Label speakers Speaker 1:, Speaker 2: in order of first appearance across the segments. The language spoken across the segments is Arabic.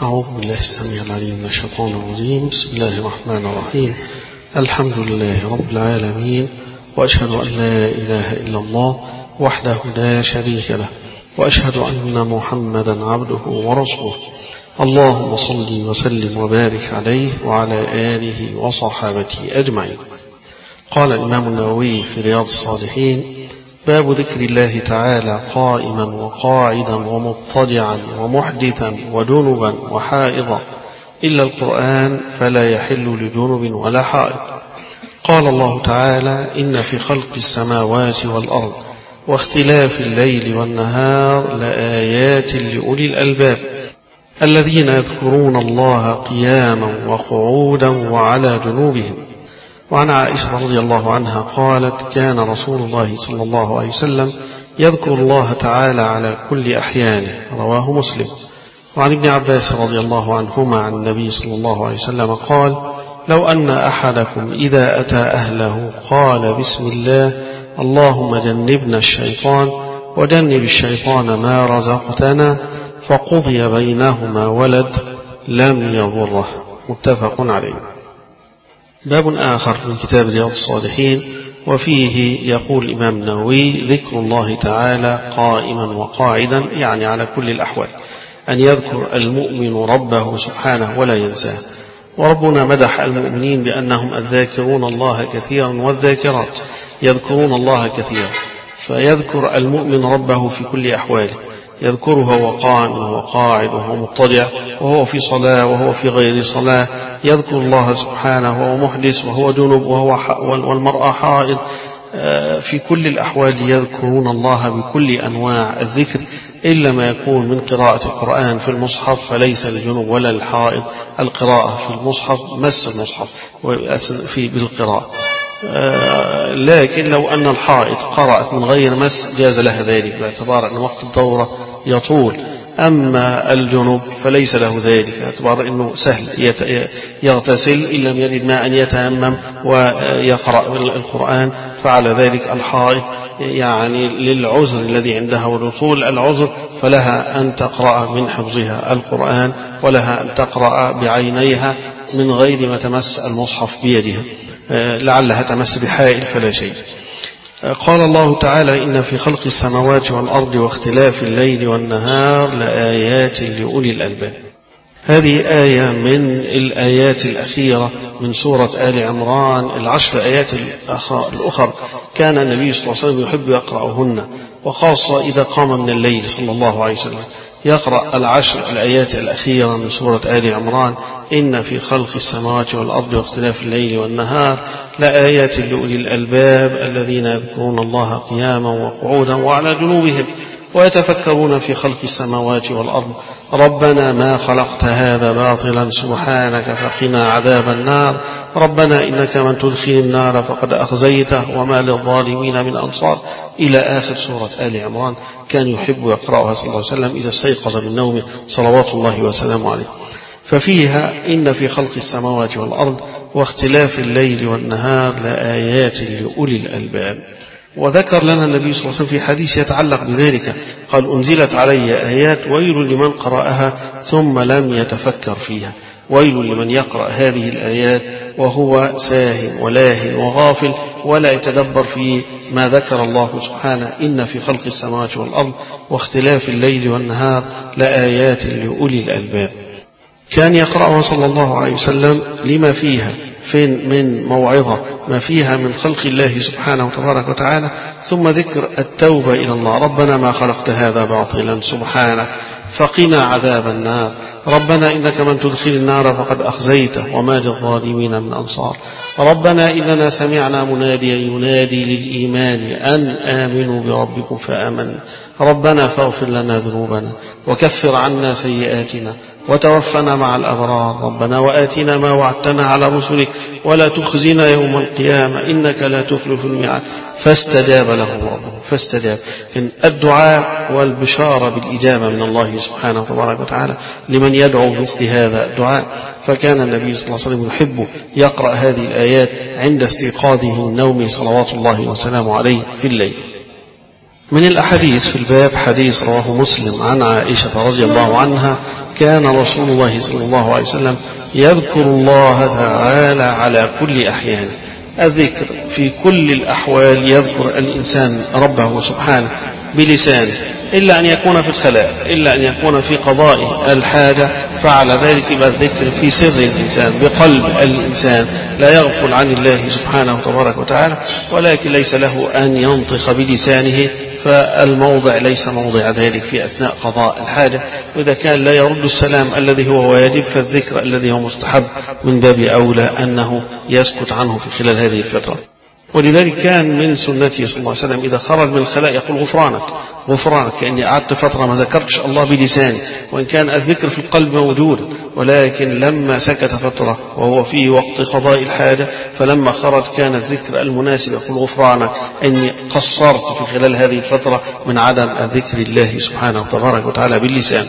Speaker 1: أعوذ بالله السميع العليم من الشيطان الرجيم. بسم الله الرحمن الرحيم. الحمد لله رب العالمين، وأشهد أن لا إله إلا الله وحده لا شريك له، وأشهد أن محمدا عبده ورسوله. اللهم صل وسلم وبارك عليه وعلى آله وصحابته أجمعين. قال الإمام النووي في رياض الصالحين: باب ذكر الله تعالى قائما وقاعدا ومضطجعا ومحدثا وجنبا وحائضا، إلا القرآن فلا يحل لجنب ولا حائض. قال الله تعالى: إن في خلق السماوات والأرض واختلاف الليل والنهار لآيات لأولي الألباب الذين يذكرون الله قياما وقعودا وعلى جنوبهم. وعن عائشة رضي الله عنها قالت: كان رسول الله صلى الله عليه وسلم يذكر الله تعالى على كل أحيانه، رواه مسلم. وعن ابن عباس رضي الله عنهما عن النبي صلى الله عليه وسلم قال: لو أن أحدكم إذا أتى أهله قال بسم الله اللهم جنبنا الشيطان وجنب الشيطان ما رزقتنا فقضي بينهما ولد لم يضره. متفق عليه. باب آخر من كتاب رياض الصالحين، وفيه يقول الإمام النووي: ذكر الله تعالى قائما وقاعدا، يعني على كل الأحوال، أن يذكر المؤمن ربه سبحانه ولا ينساه. وربنا مدح المؤمنين بأنهم الذاكرون الله كثيرا والذاكرات، يذكرون الله كثيرا، فيذكر المؤمن ربه في كل أحواله، يذكره وهو قائم وهو قاعد وهو مضطجع وهو في صلاة وهو في غير صلاة، يذكر الله سبحانه وهو محدث وهو جنب والمرأة حائض. في كل الأحوال يذكرون الله بكل أنواع الذكر، إلا ما يكون من قراءة القرآن في المصحف، فليس للجنب ولا الحائض القراءة في المصحف، مس المصحف بالقراءة. لكن لو أن الحائض قرأت من غير مس جاز لها ذلك، باعتبار أن وقت الدورة يطول. أما الجنوب فليس له ذلك، باعتبار أنه سهل يغتسل إن لم يجد ماء يتيمم ويقرأ القرآن. فعلى ذلك الحائض يعني للعذر الذي عندها ولطول العذر فلها أن تقرأ من حفظها القرآن، ولها أن تقرأ بعينيها من غير ما تمس المصحف بيدها، لعلها تمس بحائل فلا شيء. قال الله تعالى: إن في خلق السماوات والأرض واختلاف الليل والنهار لآيات لأولي الألباب. هذه آية من الآيات الأخيرة من سورة آل عمران. العشر آيات الأخر كان النبي صلى الله عليه وسلم يحب يقرأهن، وخاصة إذا قام من الليل صلى الله عليه وسلم يقرأ العشر الآيات الأخيرة من سورة آل عمران: إن في خلق السماوات والأرض واختلاف الليل والنهار لآيات لأولي الألباب الذين يذكرون الله قياما وقعودا وعلى جنوبهم ويتفكرون في خلق السماوات والأرض ربنا ما خلقت هذا باطلا سبحانك فقنا عذاب النار ربنا إنك من تدخل النار فقد أخزيته وما للظالمين من أنصار، إلى آخر سورة آل عمران. كان يحب يقرأها صلى الله عليه وسلم إذا استيقظ من نومه صلوات الله وسلامه عليه. ففيها إن في خلق السماوات والأرض واختلاف الليل والنهار لآيات لأولي الألباب. وذكر لنا النبي صلى الله عليه وسلم في حديث يتعلق بذلك، قال: أنزلت علي آيات ويل لمن قرأها ثم لم يتفكر فيها. ويل لمن يقرأ هذه الآيات وهو ساهٍ ولاهٍ وغافل ولا يتدبر في ما ذكر الله سبحانه: إن في خلق السماوات والأرض واختلاف الليل والنهار لآيات لأولي الألباب. كان يقرأها صلى الله عليه وسلم لما فيها من موعظة، ما فيها من خلق الله سبحانه وتبارك وتعالى، ثم ذكر التوبة إلى الله: ربنا ما خلقت هذا باطلا سبحانك فقنا عذاب النار ربنا إنك من تدخل النار فقد أخزيته وما للظالمين من أنصار ربنا إننا سمعنا مناديا ينادي للإيمان أن آمنوا بربكم فآمنا ربنا فاغفر لنا ذنوبنا وكفر عنا سيئاتنا وتوفنا مع الأبرار ربنا وآتنا ما وعدتنا على رسلك ولا تخزنا يوم القيامة إنك لا تخلف الميعاد. فاستجاب لهم ربهم فاستجاب. الدعاء والبشارة بالإجابة من الله سبحانه وتبارك وتعالى لمن يدعو مثل هذا الدعاء. فكان النبي صلى الله عليه وسلم يحب يقرأ هذه الآيات عند استيقاظه من نومه صلوات الله وسلامه عليه في الليل. من الأحاديث في الباب حديث رواه مسلم عن عائشة رضي الله عنها كان رسول الله صلى الله عليه وسلم يذكر الله تعالى على كل أحيانه. الذكر في كل الأحوال يذكر الإنسان ربه سبحانه بلسانه، إلا أن يكون في الخلاء، إلا أن يكون في قضاء الحاجة، فعلى ذلك يبقى الذكر في سر الإنسان بقلب الإنسان، لا يغفل عن الله سبحانه تبارك وتعالى، ولكن ليس له أن ينطق بلسانه، فالموضع ليس موضع ذلك في أثناء قضاء الحاجة. وإذا كان لا يرد السلام الذي هو واجب، فالذكر الذي هو مستحب من باب أولى أنه يسكت عنه في خلال هذه الفترة. ولذلك كان من سنته صلى الله عليه وسلم إذا خرج من الخلاء يقول غفرانك غفرانك، كأني قعدت فترة ما ذكرتش الله بلساني، وإن كان الذكر في القلب موجود، ولكن لما سكت فترة وهو في وقت قضاء الحاجة، فلما خرج كان الذكر المناسب يقول غفرانك، أني قصرت في خلال هذه الفترة من عدم ذكر الله سبحانه تبارك وتعالى باللسان.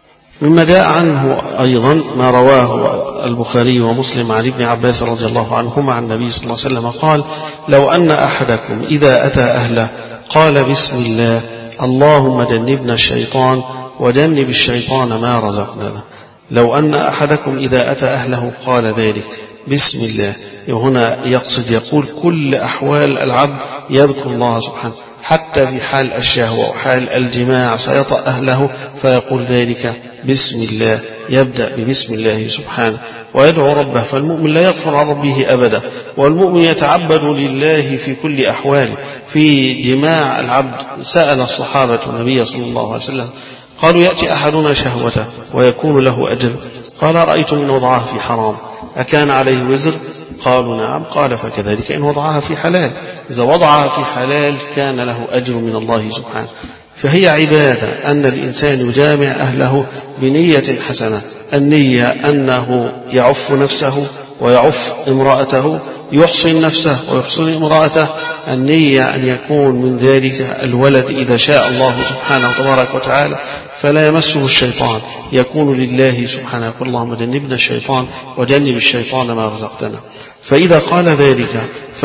Speaker 1: مما جاء عنه أيضا ما رواه البخاري ومسلم عن ابن عباس رضي الله عنهما عن النبي صلى الله عليه وسلم قال: لو أن أحدكم إذا أتى أهله قال بسم الله اللهم جنبنا الشيطان وجنب الشيطان ما رزقنا. لو أن أحدكم إذا أتى أهله قال ذلك بسم الله، وهنا يقصد يقول كل أحوال العبد يذكر الله سبحانه، حتى في حال الشهوة وحال الجماع سيطأ أهله فيقول ذلك بسم الله، يبدأ ببسم الله سبحانه ويدعو ربه. فالمؤمن لا يغفر عن ربه أبدا، والمؤمن يتعبد لله في كل أحواله. في جماع العبد سأل الصحابة النبي صلى الله عليه وسلم قالوا: يأتي أحدنا شهوته ويكون له أجر، قال: رأيت إن وضعها في حرام أكان عليه وزر؟ قالوا: نعم. قال: فكذلك إن وضعها في حلال، إذا وضعها في حلال كان له أجر من الله سبحانه. فهي عبادة أن الإنسان يجامع أهله بنية حسنة، النية أنه يعف نفسه ويعف امرأته، يحصن نفسه ويحصن امرأته، النية أن يكون من ذلك الولد إذا شاء الله سبحانه تبارك وتعالى فلا يمسه الشيطان، يكون لله سبحانه، يقول: اللهم جنبنا الشيطان وجنب الشيطان ما رزقتنا. فإذا قال ذلك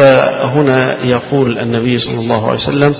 Speaker 1: فهنا يقول النبي صلى الله عليه وسلم: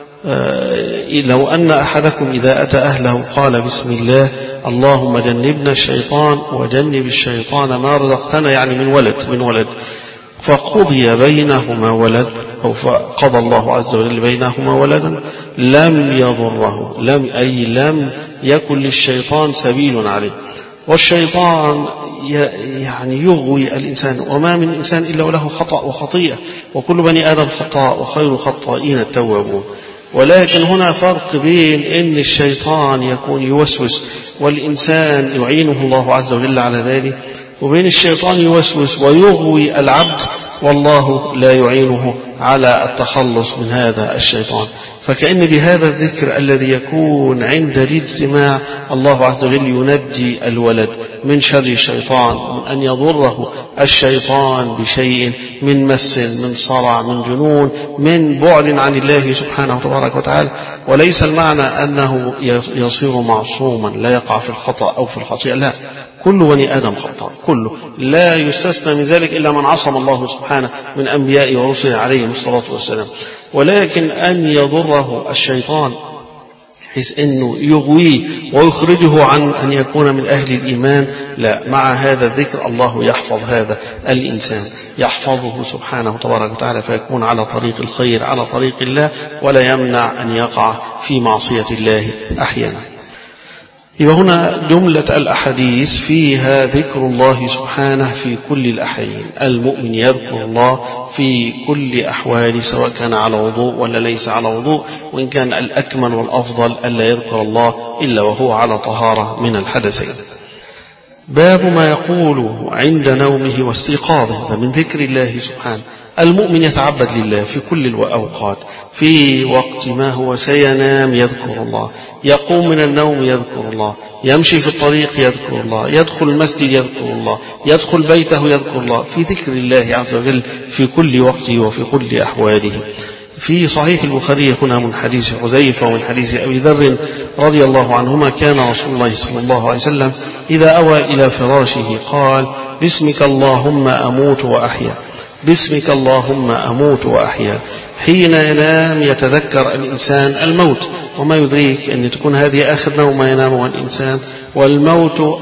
Speaker 1: لو أن أحدكم إذا أتى أهله قال بسم الله اللهم جنبنا الشيطان وجنب الشيطان ما رزقتنا، يعني من ولد فقضي بينهما ولد، أو فقضى الله عز وجل بينهما ولدا لم يضره، لم يكن للشيطان سبيل عليه. والشيطان يعني يغوي الإنسان، وما من إنسان إلا وله خطأ وخطيئة، وكل بني آدم خطاء وخير الخطائين التوابون. ولكن هنا فرق بين أن الشيطان يكون يوسوس والإنسان يعينه الله عز وجل على ذلك، وبين الشيطان يوسوس ويغوي العبد والله لا يعينه على التخلص من هذا الشيطان. فكأن بهذا الذكر الذي يكون عند الاجتماع الله عز وجل ينجي الولد من شر الشيطان، من أن يضره الشيطان بشيء من مس، من صرع، من جنون، من بعد عن الله سبحانه تبارك وتعالى. وليس المعنى أنه يصير معصوما لا يقع في الخطأ أو في الخطيئة، لا، كل بني آدم خطأ، كله، لا يستثنى من ذلك إلا من عصم الله سبحانه من أنبياء ورسله عليهم الصلاة والسلام. ولكن أن يضره الشيطان حيث أنه يغويه ويخرجه عن أن يكون من أهل الإيمان، لا، مع هذا الذكر الله يحفظ هذا الإنسان، يحفظه سبحانه تبارك وتعالى، فيكون على طريق الخير، على طريق الله، ولا يمنع أن يقع في معصية الله أحيانا. يبقى هنا جملة الأحاديث فيها ذكر الله سبحانه في كل الأحيان. المؤمن يذكر الله في كل أحواله، سواء كان على وضوء ولا ليس على وضوء، وإن كان الأكمل والأفضل ألا يذكر الله إلا وهو على طهارة من الحدثين. باب ما يقول عند نومه واستيقاظه، من ذكر الله سبحانه. المؤمن يتعبد لله في كل الأوقات، في وقت ما هو سينام يذكر الله، يقوم من النوم يذكر الله، يمشي في الطريق يذكر الله، يدخل المسجد يذكر الله، يدخل بيته يذكر الله، في ذكر الله عز وجل في كل وقت وفي كل أحواله. في صحيح البخاري هنا من حديث حذيفة ومن حديث أبي ذر رضي الله عنهما كان رسول الله صلى الله عليه وسلم إذا أوى إلى فراشه قال: باسمك اللهم أموت وأحيا، باسمك اللهم أموت وأحيا. حين ينام يتذكر الإنسان الموت، وما يدريك أن تكون هذه آخر نوم ينامها الإنسان، والموت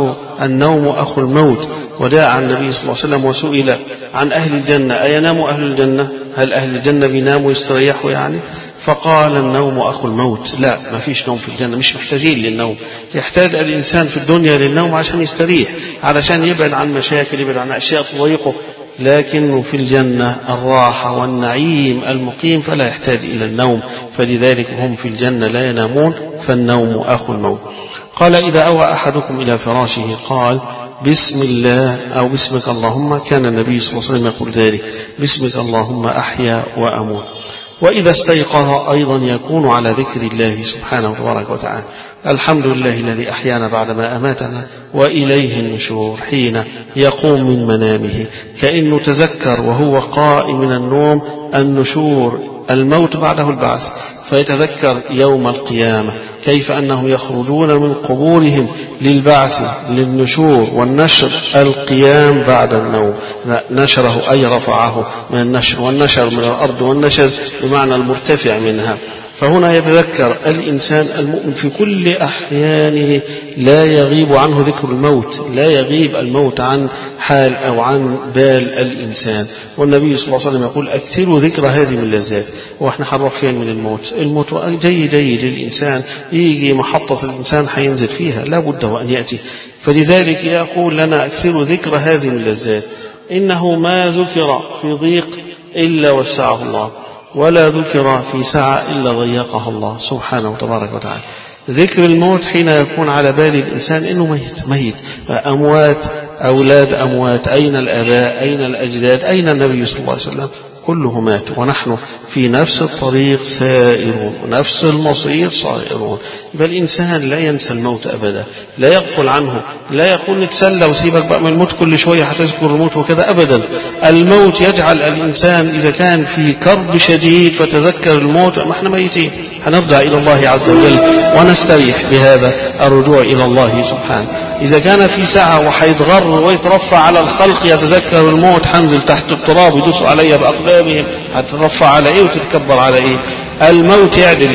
Speaker 1: النوم أخو الموت. وداع عن النبي صلى الله عليه وسلم وسئل عن أهل الجنة: أينام أهل الجنة؟ هل أهل الجنة بيناموا ويستريحوا يعني؟ فقال: النوم أخو الموت. لا، ما فيش نوم في الجنة، مش محتاجين للنوم. يحتاج الإنسان في الدنيا للنوم عشان يستريح، علشان يبعد عن مشاكل، يبعد عن أشياء تضايقه، لكنه في الجنة الراحة والنعيم المقيم، فلا يحتاج إلى النوم. فلذلك هم في الجنة لا ينامون، فالنوم أخو الموت. قال: إذا أوى أحدكم إلى فراشه قال: بسم الله أو بسمك اللهم. كان النبي صلى الله عليه وسلم يقول ذلك: بسمك اللهم أحيا وأموت. وإذا استيقظ أيضا يكون على ذكر الله سبحانه وتبارك وتعالى: الحمد لله الذي أحيانا بعدما أماتنا وإليه النشور. حين يقوم من منامه كأنه تذكر وهو قائم من النوم النشور، الموت بعده البعث، فيتذكر يوم القيامة كيف أنهم يخرجون من قبورهم للبعث للنشور والنشر. القيام بعد النوم، نشره أي رفعه من النشر، والنشر من الأرض، والنشز بمعنى المرتفع منها. فهنا يتذكر الإنسان المؤمن في كل أحيانه، لا يغيب عنه ذكر الموت، لا يغيب الموت عن حال أو عن بال الإنسان. والنبي صلى الله عليه وسلم يقول: أكثروا ذكر هذه من اللذات. وإحنا هنروح فين من الموت؟ الموت جيد للإنسان، يجي محطة الإنسان حينزل فيها، لا بد وأن يأتي. فلذلك يقول لنا: أكثروا ذكر هذه من اللذات، إنه ما ذكر في ضيق إلا وسعه الله، ولا ذكر في سعة إلا ضيقها الله سبحانه وتبارك وتعالى. ذكر الموت حين يكون على بال الإنسان إنه ميت، أموات، أولاد أموات، أين الآباء، أين الأجداد، أين النبي صلى الله عليه وسلم؟ كله مات، ونحن في نفس الطريق سائرون، ونفس المصير صائرون. بل الإنسان لا ينسى الموت أبدا، لا يغفل عنه، لا يقول نتسلى وسيبك بقى من الموت كل شوية هتذكر الموت وكذا، أبدا. الموت يجعل الإنسان إذا كان في كرب شديد فتذكر الموت، ما احنا ميتين، هنرجع إلى الله عز وجل ونستريح بهذا الرجوع إلى الله سبحانه. إذا كان في ساعة وحيتغر ويترفع على الخلق يتذكر الموت، حنزل تحت التراب يدوسوا علي بأقدامهم، هتترفع على إيه وتتكبر على إيه؟ الموت يعدل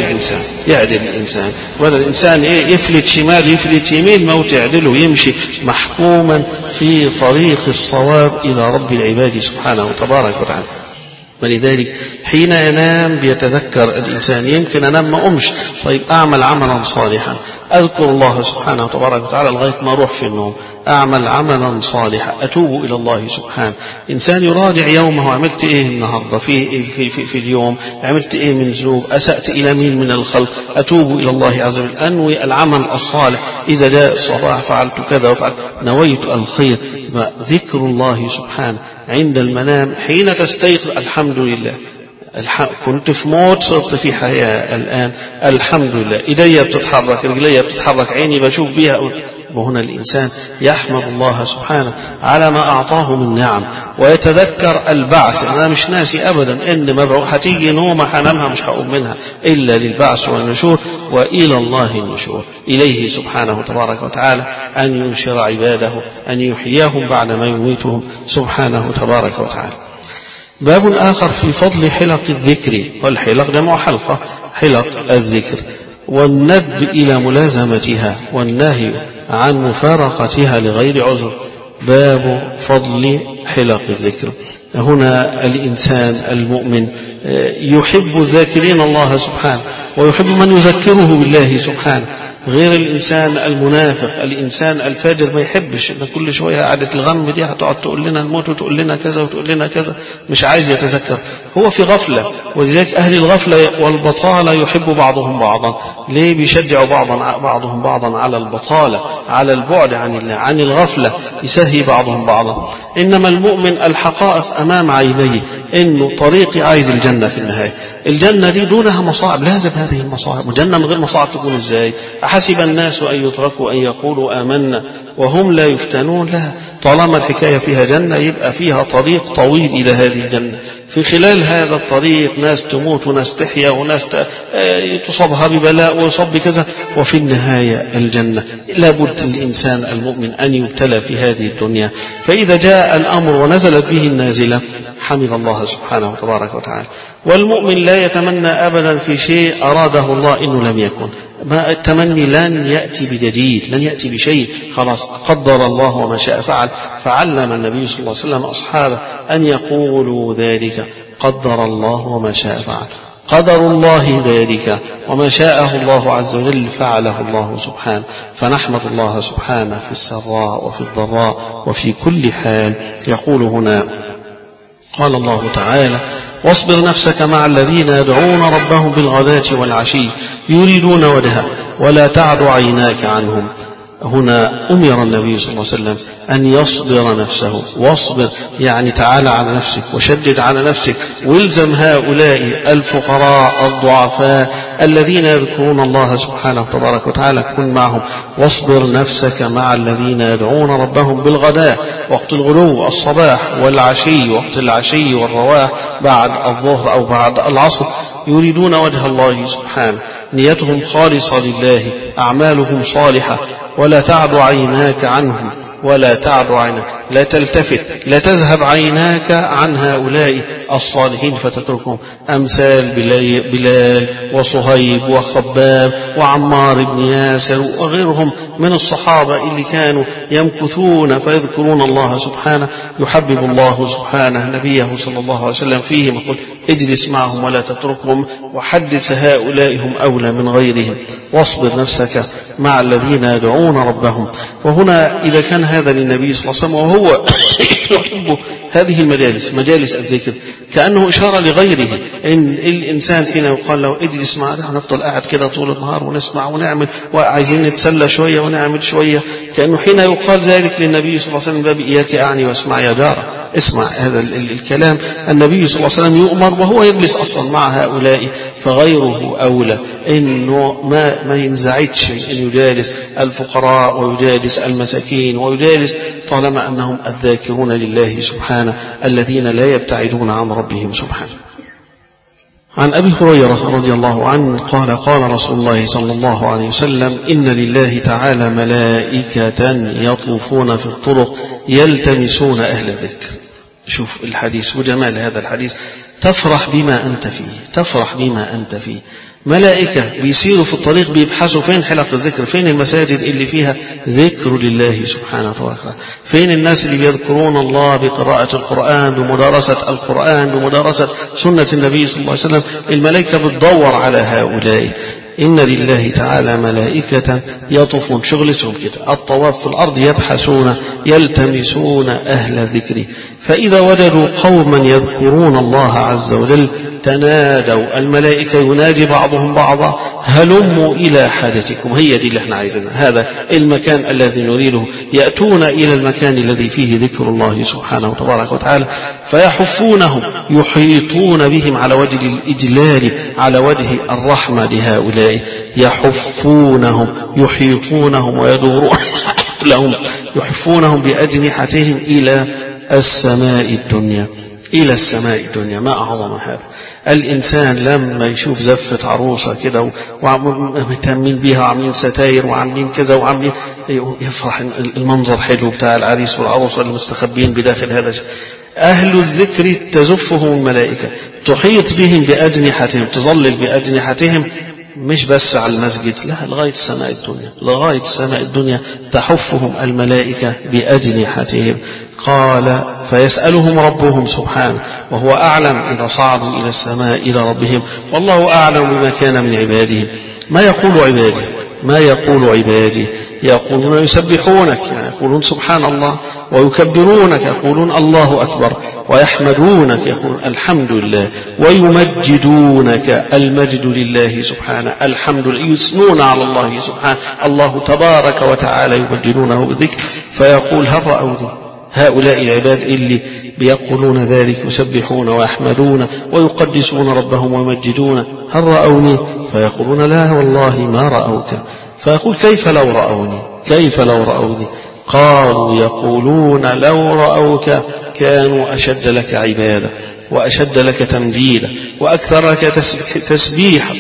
Speaker 1: الإنسان، وهذا الإنسان يفلت شمال يفلت يمين، موت يعدله، يمشي محكوما في طريق الصواب إلى رب العباد سبحانه وتبارك وتعالى. ولذلك حين ينام بيتذكر الإنسان: يمكن أنام ما أمش، طيب أعمل عملا صالحا، أذكر الله سبحانه وتبارك وتعالى لغاية ما أروح في النوم، أعمل عملا صالحا، أتوب إلى الله سبحانه. إنسان يراجع يومه: عملت إيه النهاردة في اليوم، عملت إيه من ذنوب، أسأت إلى مين من الخلق، أتوب إلى الله عز وجل، أنوي العمل الصالح. إذا جاء الصباح فعلت كذا وفعلت، نويت الخير. ذكر الله سبحانه عند المنام، حين تستيقظ الحمد لله، كنت في موت صرت في حياة الآن، الحمد لله، إيدي بتتحرك، رجلي بتتحرك، عيني بشوف بها. وهنا الإنسان يحمد الله سبحانه على ما أعطاه من نعم، ويتذكر البعث. أنا مش ناسي أبدا إن مبعوث، هتيجي نومة حنامها مش هقوم منها إلا للبعث والنشور، وإلى الله النشور، إليه سبحانه وتبارك وتعالى أن ينشر عباده، أن يحييهم بعد ما يميتهم سبحانه وتبارك وتعالى. باب آخر في فضل حلق الذكر، والحلق جمع حلقة، حلق الذكر، والندب إلى ملازمتها، والنهي عن مفارقتها لغير عذر. باب فضل حلق الذكر. هنا الإنسان المؤمن يحب الذاكرين الله سبحانه، ويحب من يذكره بالله سبحانه، غير الإنسان المنافق. الإنسان الفاجر ما يحبش إن كل شوية قعدة الغم دي هتقعد تقول لنا الموت وتقول لنا كذا وتقول لنا كذا، مش عايز يتذكر، هو في غفلة. ولذلك أهل الغفلة والبطالة يحب بعضهم بعضا. ليه؟ بيشجع بعضهم بعضا على البطالة، على البعد عن الله، عن الغفلة، يسهي بعضهم بعضا. إنما المؤمن الحقائق أمام عينيه، إنه طريقي عايز الجنة في النهاية. الجنة دي دونها مصاعب، لازم هذه المصاعب. والجنة من غير مصاعب تكون إزاي؟ حسب الناس أن يتركوا أن يقولوا آمنا وهم لا يفتنون لها. طالما الحكاية فيها جنة يبقى فيها طريق طويل إلى هذه الجنة، في خلال هذا الطريق ناس تموت وناس تحيا وناس تصابها ببلاء ويصاب بكذا، وفي النهاية الجنة. لابد الإنسان المؤمن أن يبتلى في هذه الدنيا، فإذا جاء الأمر ونزلت به النازلة حمد الله سبحانه وتبارك وتعالى. والمؤمن لا يتمنى أبدا في شيء أراده الله إنه لم يكن. ما التمني لن يأتي بجديد، لن يأتي بشيء، خلاص قدر الله وما شاء فعل. فعلم النبي صلى الله عليه وسلم أصحابه أن يقولوا ذلك: قدر الله وما شاء فعل. قدر الله ذلك وما شاءه الله عز وجل فعله الله سبحانه. فنحمد الله سبحانه في السراء وفي الضراء وفي كل حال. يقول هنا: قال الله تعالى: واصبر نفسك مع الذين يدعون ربهم بالغداة والعشي يريدون وجهه ولا تعد عيناك عنهم. هنا أمر النبي صلى الله عليه وسلم أن يصبر نفسه. واصبر يعني تعالى على نفسك وشدد على نفسك، والزم هؤلاء الفقراء الضعفاء الذين يذكرون الله سبحانه وتبارك وتعالى، كن معهم. واصبر نفسك مع الذين يدعون ربهم بالغداء، وقت الغلو الصباح، والعشي وقت العشي والرواح بعد الظهر أو بعد العصر، يريدون وجه الله سبحانه، نيتهم خالصة لله، أعمالهم صالحة. ولا تعد عيناك عنهم، ولا تعد عيناك، لا تلتفت، لا تذهب عيناك عن هؤلاء الصالحين فتتركهم. أمثال بلال وصهيب وخباب وعمار بن ياسر وغيرهم من الصحابة اللي كانوا يمكثون فيذكرون الله سبحانه. يحبب الله سبحانه نبيه صلى الله عليه وسلم فيهم، يقول: اجلس معهم ولا تتركهم، وحدث هؤلاء هم أولى من غيرهم. واصبر نفسك مع الذين يدعون ربهم. وهنا إذا كان هذا للنبي صلى الله عليه وسلم وهو يحب هذه المجالس، مجالس الذكر، كأنه إشارة لغيره. إن الإنسان حين يقال له اجلس معنا، نفضل قاعد كده طول النهار ونسمع ونعمل، وعايزين نتسلى شوية ونعمل شوية، كأنه حين يقال ذلك للنبي صلى الله عليه وسلم: باب إياك أعني واسمع يا جارة. اسمع هذا الكلام. النبي صلى الله عليه وسلم يؤمر وهو يجلس أصلا مع هؤلاء، فغيره أولى إنه ما ينزعجش إن يجالس الفقراء ويجالس المساكين ويجالس، طالما أنهم الذاكرون لله سبحانه الذين لا يبتعدون عن ربهم سبحانه. عن أبي هريرة رضي الله عنه قال: قال رسول الله صلى الله عليه وسلم: إن لله تعالى ملائكة يطوفون في الطرق يلتمسون أهل الذكر. شوف الحديث وجمال هذا الحديث، تفرح بما أنت فيه، تفرح بما أنت فيه. ملائكة بيسيروا في الطريق بيبحثوا فين حلق الذكر، فين المساجد اللي فيها ذكر لله سبحانه وتعالى، فين الناس اللي بيذكرون الله بقراءة القرآن، بمدارسة القرآن، بمدارسة سنة النبي صلى الله عليه وسلم. الملائكة بتدور على هؤلاء. إن لله تعالى ملائكة يطوفون، شغلتهم كده الطواف في الأرض، يبحثون يلتمسون أهل الذكر، فإذا وجدوا قوما يذكرون الله عز وجل تنادوا. الملائكة ينادي بعضهم بعضا: هلموا إلى حاجتكم. هي دي اللي احنا عايزينها، هذا المكان الذي نريده. يأتون إلى المكان الذي فيه ذكر الله سبحانه وتبارك وتعالى، فيحفونهم، يحيطون بهم على وجه الإجلال، على وجه الرحمة لهؤلاء. يحفونهم، يحيطونهم ويدورون لهم، يحفونهم بأجنحتهم إلى السماء الدنيا، إلى السماء الدنيا. ما أعظم هذا. الإنسان لما يشوف زفة عروسة كده ومهتمين بيها وعاملين ستاير وعاملين كذا وعاملين، يفرح المنظر حلو بتاع العريس والعروسة المستخبين بداخل هذا الشيء. أهل الذكر تزفهم الملائكة، تحيط بهم بأجنحتهم، تظلل بأجنحتهم، مش بس على المسجد، لا، لغاية السماء الدنيا، لغاية السماء الدنيا تحفهم الملائكة بأجنحتهم. قال: فيسألهم ربهم سبحانه، وهو أعلم إذا صعدوا إلى السماء إلى ربهم، والله أعلم بما كان من عبادهم. ما يقول عبادي؟ ما يقول عبادي؟ يقولون يسبحونك، يعني يقولون سبحان الله، ويكبرونك، يقولون الله أكبر، ويحمدونك، يقولون الحمد لله، ويمجدونك، المجد لله سبحانه، الحمد لله، يثنون على الله سبحانه، الله تبارك وتعالى يمجدونه بالذكر. فيقول: هل رأوني؟ هؤلاء العباد اللي بيقولون ذلك، يسبحون ويحمدون ويقدسون ربهم ويمجدون، هل رأوني؟ فيقولون: لا والله ما رأوك. فيقول: كيف لو رأوني؟ كيف لو رأوني؟ قالوا يقولون لو رأوك كانوا أشد لك عبادة وأشد لك تمجيدا وأكثر لك تسبيحا.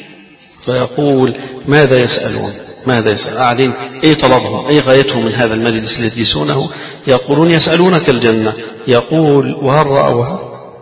Speaker 1: فيقول ماذا يسألون؟ ماذا يسأل؟ قاعدين ايه طلبهم؟ ايه غايتهم من هذا المجلس الذي يجلسونه؟ يقولون يسألونك الجنة. يقول وهل رأوها؟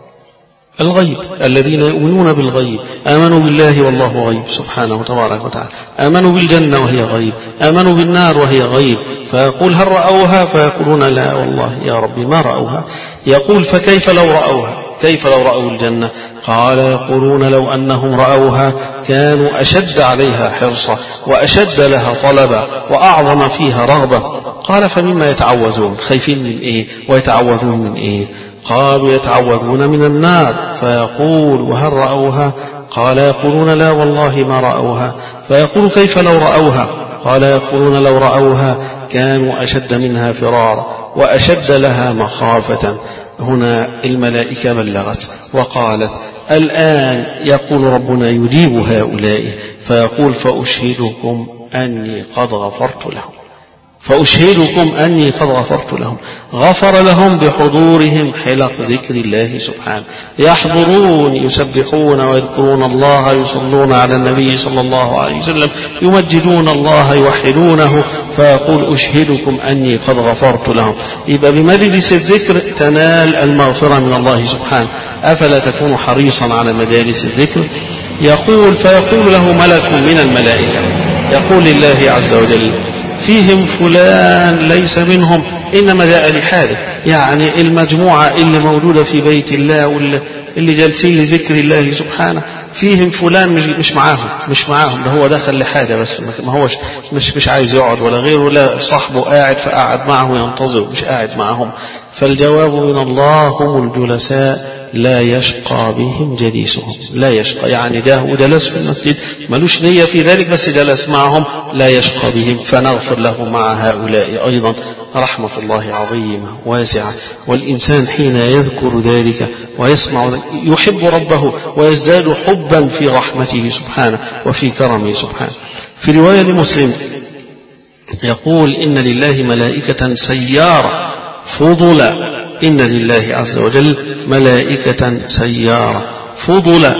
Speaker 1: الغيب، الذين يؤمنون بالغيب آمنوا بالله والله غيب سبحانه وتبارك وتعالى، آمنوا بالجنة وهي غيب، آمنوا بالنار وهي غيب. فيقول هل رأوها؟ فيقولون لا والله يا ربي ما رأوها. يقول فكيف لو رأوها؟ كيف لو رأوا الجنة؟ قال يقولون لو أنهم رأوها كانوا أشد عليها حرصا وأشد لها طلبا وأعظم فيها رغبة. قال فمما يتعوذون؟ خايفين من إيه ويتعوذون من إيه؟ قالوا يتعوذون من النار. فيقول وهل رأوها؟ قال يقولون لا والله ما رأوها. فيقول كيف لو رأوها؟ قال يقولون لو رأوها كانوا أشد منها فرارا وأشد لها مخافة. هنا الملائكة بلغت وقالت الآن يقول ربنا يجيب هؤلاء. فيقول فأشهدكم أني قد غفرت لهم، فأشهدكم أني قد غفرت لهم. غفر لهم بحضورهم حلق ذكر الله سبحانه، يحضرون يسبحون ويذكرون الله، يصلون على النبي صلى الله عليه وسلم، يمجدون الله، يوحدونه. فيقول أشهدكم أني قد غفرت لهم. يبقى بمجلس الذكر تنال المغفرة من الله سبحانه. أفلا تكون حريصا على مجالس الذكر؟ يقول فيقول له ملك من الملائكة، يقول لله عز وجل فيهم فلان ليس منهم إنما جاء لحاله. يعني المجموعة اللي موجودة في بيت الله واللي جالسين لذكر الله سبحانه فيهم فلان مش معاهم، ده هو دخل لحاجة بس، ما هوش مش عايز يقعد ولا غيره، لا صاحبه قاعد فقاعد معه ينتظر، مش قاعد معهم. فالجواب من الله هم الجلساء لا يشقى بهم جليسهم. لا يشقى يعني جاه وجلس في المسجد ملوش نية في ذلك بس جلس معهم، لا يشقى بهم. فنغفر له مع هؤلاء أيضا. رحمة الله عظيمة واسعة، والإنسان حين يذكر ذلك ويسمع يحب ربه ويزداد حبا في رحمته سبحانه وفي كرمه سبحانه. في رواية لمسلم يقول إن لله ملائكة سيارة فضلا، إن لله عز وجل ملائكة سيارة فضلا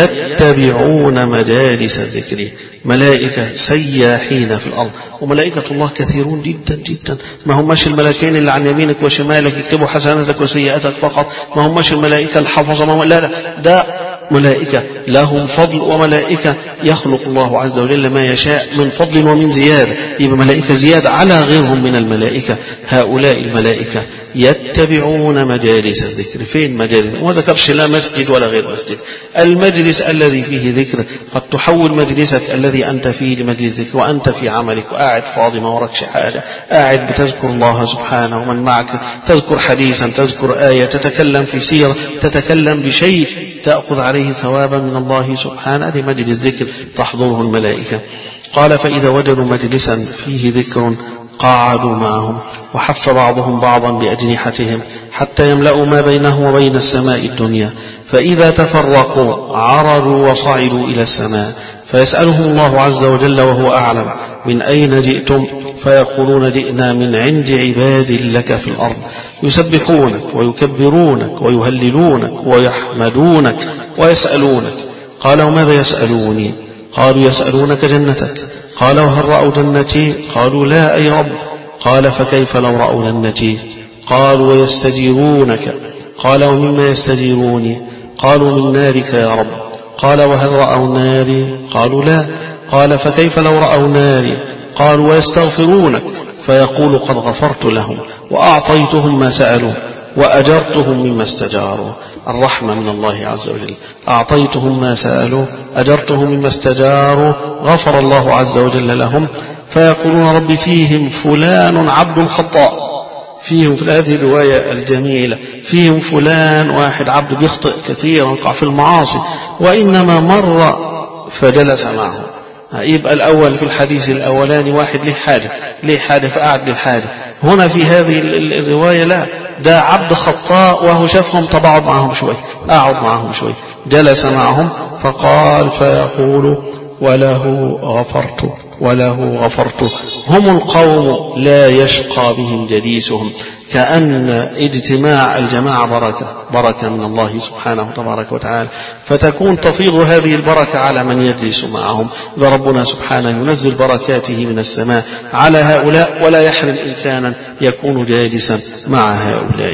Speaker 1: يتبعون مجالس الذكر. ملائكة سياحين في الأرض، وملائكة الله كثيرون جدا جدا. ما هماش الملائكين اللي عن يمينك وشمالك يكتبوا حسناتك وسيئاتك فقط، ما هماش الملائكة الحفظة، لا ده ملائكة لهم فضل، وملائكة يخلق الله عز وجل ما يشاء من فضل ومن زيادة. يبقى ملائكة زيادة على غيرهم من الملائكة. هؤلاء الملائكة يتبعون مجالس الذكر. فين مجالس؟ وما ذكرش لا مسجد ولا غير مسجد. المجلس الذي فيه ذكر قد تحول مجلسك الذي أنت فيه لمجلس ذكر وأنت في عملك وقاعد فاضي ما وراكش حاجة، قاعد بتذكر الله سبحانه ومن معك، تذكر حديثا، تذكر آية، تتكلم في سيرة، تتكلم بشيء تأخذ عليه ثوابا من الله سبحانه. لمجلس ذكر تحضره الملائكة. قال فإذا وجدوا مجلسا فيه ذكر قعدوا معهم، وحف بعضهم بعضا بأجنحتهم حتى يملأوا ما بينه وبين السماء الدنيا. فإذا تفرقوا عرجوا وصعدوا إلى السماء، فيسألهم الله عز وجل وهو أعلم من أين جئتم؟ فيقولون جئنا من عند عباد لك في الأرض يسبحونك ويكبرونك ويهللونك ويحمدونك ويسألونك. قال وماذا يسألوني؟ قالوا يسألونك جنتك. قال وهل رأوا جنتي؟ قالوا لا أي رب. قال فكيف لو رأوا جنتي؟ قالوا ويستجيرونك. قال ومما يستجيروني؟ قالوا من نارك يا رب. قال وهل رأوا ناري؟ قالوا لا. قال فكيف لو رأوا ناري؟ قالوا ويستغفرونك. فيقول قد غفرت لهم وأعطيتهم ما سألوا وأجرتهم مما استجاروا. الرحمة من الله عز وجل. أعطيتهم ما سألوا، أجرتهم مما استجاروا، غفر الله عز وجل لهم. فيقولون رب فيهم فلان عبد خطاء. فيهم في هذه الرواية الجميلة فيهم فلان واحد عبد بيخطئ كثيرا يقع في المعاصي، وإنما مر فجلس معه. يبقى الأول في الحديث الأولاني واحد ليه حاجة فقعد للحاجة. هنا في هذه الرواية لا، ده عبد خطاء وهو شافهم طب أقعد معهم شوي، جلس معهم. فقال فيقول وله غفرت وله غفرت. هم القوم لا يشقى بهم جليسهم، كأن اجتماع الجماعة بركة من الله سبحانه تبارك وتعالى، فتكون تفيض هذه البركة على من يجلس معهم، وربنا سبحانه ينزل بركاته من السماء على هؤلاء ولا يحرم إنسانا يكون جالسا مع هؤلاء.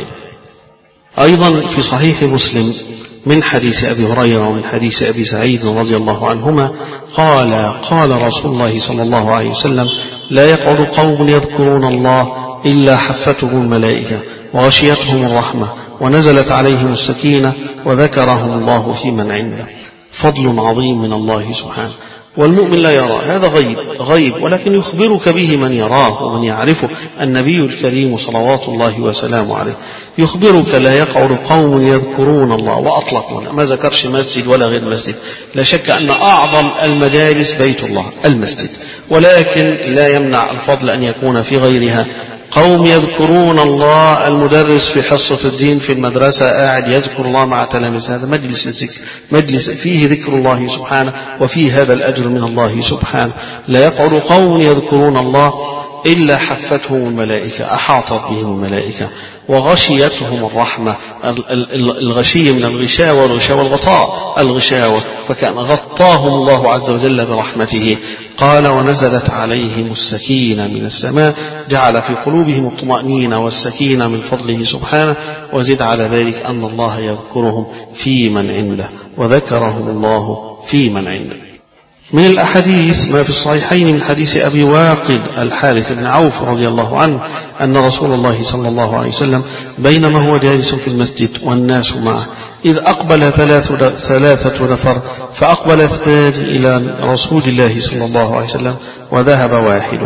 Speaker 1: أيضا في صحيح مسلم من حديث أبي هريرة ومن حديث أبي سعيد رضي الله عنهما قال رسول الله صلى الله عليه وسلم: لا يقعد قوم يذكرون الله إلا حفتهم الملائكة وغشيتهم الرحمة ونزلت عليهم السكينة وذكرهم الله في من عنده. فضل عظيم من الله سبحانه، والمؤمن لا يرى هذا غيب، ولكن يخبرك به من يراه ومن يعرفه. النبي الكريم صلوات الله وسلامه عليه يخبرك: لا يقعد قوم يذكرون الله، وأطلق ما ذكرش مسجد ولا غير مسجد. لا شك أن أعظم المجالس بيت الله المسجد، ولكن لا يمنع الفضل أن يكون في غيرها. قوم يذكرون الله، المدرس في حصة الدين في المدرسة قاعد يذكر الله مع تلاميذ، هذا مجلس الذكر، مجلس فيه ذكر الله سبحانه وفيه هذا الأجر من الله سبحانه. لا يقعد قوم يذكرون الله إلا حفتهم الملائكة، أحاطت بهم الملائكة، وغشيتهم الرحمة. الغشي من الغشاوة، والغشاوة الغطاء، الغشاوة، فكان غطاهم الله عز وجل برحمته. قال: ونزلت عليهم السكينة من السماء، جعل في قلوبهم الطمأنينة والسكينة من فضله سبحانه. وزد على ذلك أن الله يذكرهم في من عنده، وذكرهم الله في من عنده. من الأحاديث ما في الصحيحين من حديث أبي واقد الحارث بن عوف رضي الله عنه أن رسول الله صلى الله عليه وسلم بينما هو جالس في المسجد والناس معه إذ أقبل ثلاثة نفر، فأقبل اثنان إلى رسول الله صلى الله عليه وسلم وذهب واحد.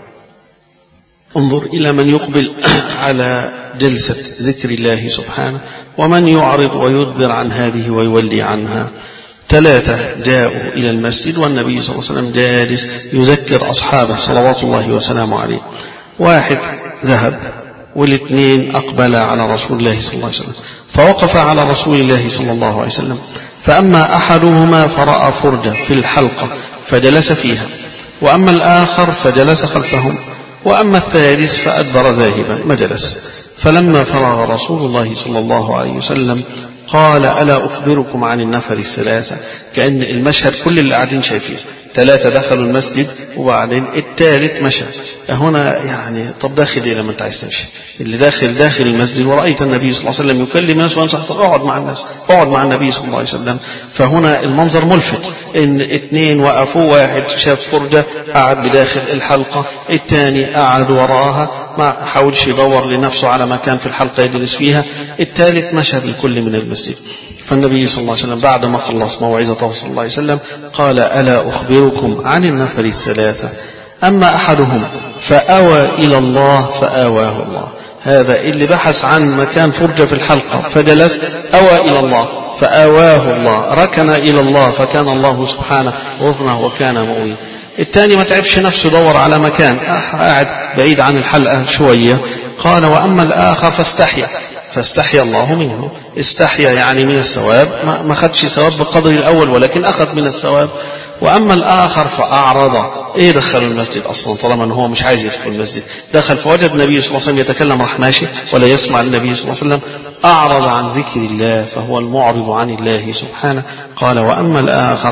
Speaker 1: انظر إلى من يقبل على جلسة ذكر الله سبحانه، ومن يعرض ويدبر عن هذه ويولي عنها. ثلاثة جاءوا إلى المسجد والنبي صلى الله عليه وسلم جالس يذكر أصحابه صلوات الله وسلامه عليه. واحد ذهب، والاثنين أقبل على رسول الله صلى الله عليه وسلم، فوقف على رسول الله صلى الله عليه وسلم. فأما أحدهما فرأى فرجة في الحلقة فجلس فيها، وأما الآخر فجلس خلفهم، وأما الثالث فأدبر ذاهبا ما جلس. فلما فرغ رسول الله صلى الله عليه وسلم قال: ألا أخبركم عن النفر الثلاثة؟ كأن المشهد كل اللي قاعدين شايفين، ثلاثة دخلوا المسجد وبعدين الثالث مشى. هنا يعني طب داخل إيه لما أنت عايز تمشي؟ اللي داخل المسجد ورأيت النبي صلى الله عليه وسلم يكلم الناس وأنصح اقعد مع الناس، اقعد مع النبي صلى الله عليه وسلم. فهنا المنظر ملفت، إن اثنين وقفوا، واحد شاف فرجة قعد بداخل الحلقة، الثاني قعد وراها ما حاولش يدور لنفسه على مكان في الحلقة يجلس فيها، الثالث مشى بالكل من المسجد. فالنبي صلى الله عليه وسلم بعد ما خلص موعظته صلى الله عليه وسلم قال: ألا أخبركم عن النفر الثلاثة؟ أما أحدهم فأوى إلى الله فآواه الله. هذا اللي بحث عن مكان فرجة في الحلقة فجلس، أوى إلى الله فآواه الله، ركن إلى الله فكان الله سبحانه وفنه وكان مؤوي. الثاني ما تعبش نفسه دور على مكان، قاعد بعيد عن الحلقة شوية. قال: وأما الآخر فاستحيا الله منه. استحيا يعني من الثواب، ما خدش ثواب بقدر الأول ولكن أخذ من الثواب. وأما الآخر فأعرض. إيه دخل المسجد أصلا طالما أنه هو مش عايز يدخل المسجد؟ دخل فوجد النبي صلى الله عليه وسلم يتكلم، راح ماشي ولا يسمع النبي صلى الله عليه وسلم، أعرض عن ذكر الله، فهو المعرض عن الله سبحانه. قال: وأما الآخر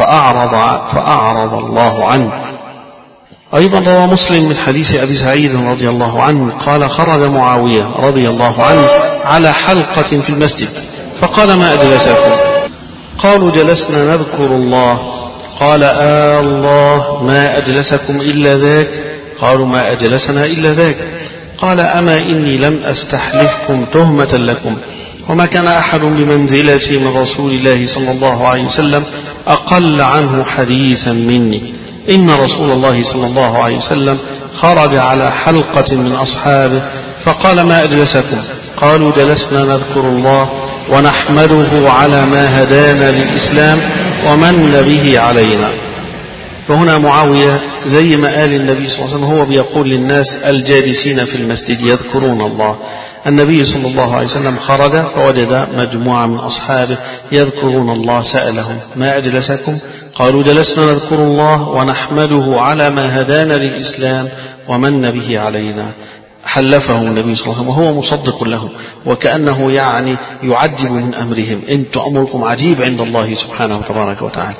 Speaker 1: فأعرض الله عنه. أيضا روى مسلم من حديث أبي سعيد رضي الله عنه قال: خرج معاوية رضي الله عنه على حلقة في المسجد فقال: ما أجلسكم؟ قالوا: جلسنا نذكر الله. قال: الله ما أجلسكم إلا ذاك؟ قالوا: ما أجلسنا إلا ذاك. قال: أما إني لم أستحلفكم تهمة لكم، وما كان أحد بمنزلتي من رسول الله صلى الله عليه وسلم أقل عنه حديثا مني. إن رسول الله صلى الله عليه وسلم خرج على حلقة من أصحابه فقال: ما أجلسكم؟ قالوا: جلسنا نذكر الله ونحمده على ما هدانا للإسلام ومن به علينا. فهنا معاوية زي ما قال النبي صلى الله عليه وسلم هو بيقول للناس الجالسين في المسجد يذكرون الله، النبي صلى الله عليه وسلم خرج فوجد مجموعة من أصحابه يذكرون الله، سألهم: ما أجلسكم؟ قالوا: جلسنا نذكر الله ونحمده على ما هدانا للإسلام ومن به علينا. حلفه النبي صلى الله عليه وسلم وهو مصدق له، وكأنه يعني يعجب من أمرهم: أنتم أمركم عجيب عند الله سبحانه وتبارك وتعالى.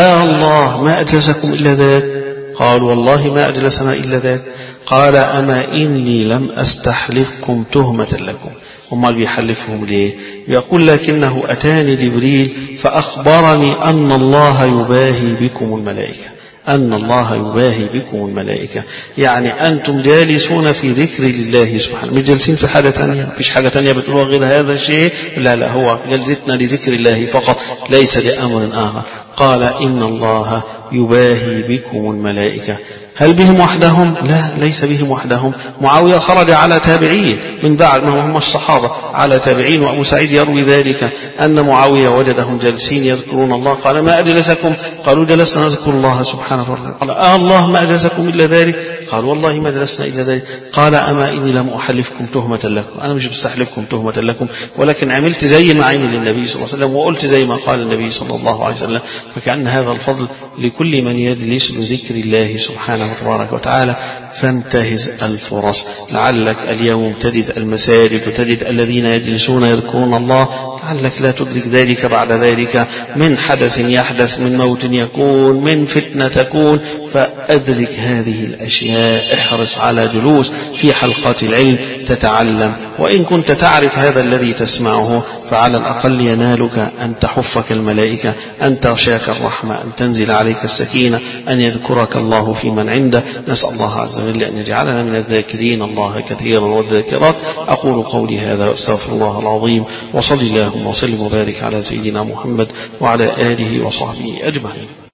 Speaker 1: الله ما أجلسكم إلا ذاك؟ قالوا: والله ما أجلسنا إلا ذاك. قال: أما إني لم أستحلفكم تهمة لكم. هم بيحلفهم ليه؟ يقول: لكنه أتاني جبريل فأخبرني أن الله يباهي بكم الملائكة، أن الله يباهي بكم الملائكة، يعني أنتم جالسون في ذكر الله سبحانه، مش جالسين في حاجة تانية، مفيش حاجة تانية بتقولوا غير هذا الشيء، لا هو جلستنا لذكر الله فقط ليس لأمر آخر. قال: إن الله يباهي بكم الملائكة. هل بهم وحدهم؟ لا، ليس بهم وحدهم. معاوية خرج على تابعين من بعد ما هم الصحابة، على تابعين، وأبو سعيد يروي ذلك أن معاوية وجدهم جالسين يذكرون الله. قال: ما أجلسكم؟ قالوا: جلسنا نذكر الله سبحانه وتعالى. قال: الله ما أجلسكم إلا ذلك؟ قال: والله ما جلسنا إلا ذلك. قال: أما إني لم أحلفكم تهمة لكم، أنا مش بستحلفكم تهمة لكم، ولكن عملت زي ما عمل النبي صلى الله عليه وسلم، وقلت زي ما قال النبي صلى الله عليه وسلم. فكأن هذا الفضل لكل من يجلس لذكر الله سبحانه تبارك وتعالى. فانتهز الفرص، لعلك اليوم تجد المساجد وتجد الذين يجلسون يذكرون الله، لعلك لا تدرك ذلك بعد ذلك من حدث يحدث، من موت يكون، من فتنة تكون. فأدرك هذه الأشياء، احرص على جلوس في حلقات العلم تتعلم، وإن كنت تعرف هذا الذي تسمعه فعلى الأقل ينالك أن تحفك الملائكة، أن تغشاك الرحمة، أن تنزل عليك السكينة، أن يذكرك الله في من عنده. نسأل الله عز وجل أن يجعلنا من الذاكرين الله كثيرا والذاكرات. أقول قولي هذا وأستغفر الله العظيم، وصلي اللهم وسلم وبارك على سيدنا محمد وعلى آله وصحبه أجمعين.